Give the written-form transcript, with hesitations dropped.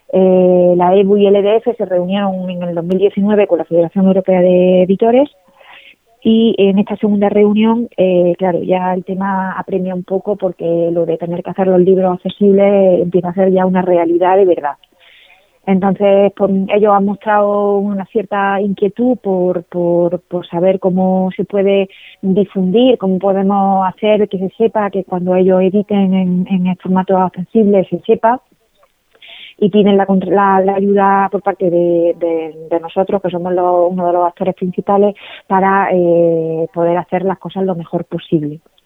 La EBU y el EDF se reunieron en el 2019 con la Federación Europea de Editores y en esta segunda reunión, claro, ya el tema apremia un poco porque lo de tener que hacer los libros accesibles empieza a ser ya una realidad de verdad. Entonces, ellos han mostrado una cierta inquietud por saber cómo se puede difundir, cómo podemos hacer que se sepa, que cuando ellos editen en el formato accesible se sepa, y piden la ayuda por parte de nosotros, que somos uno de los actores principales, para poder hacer las cosas lo mejor posible.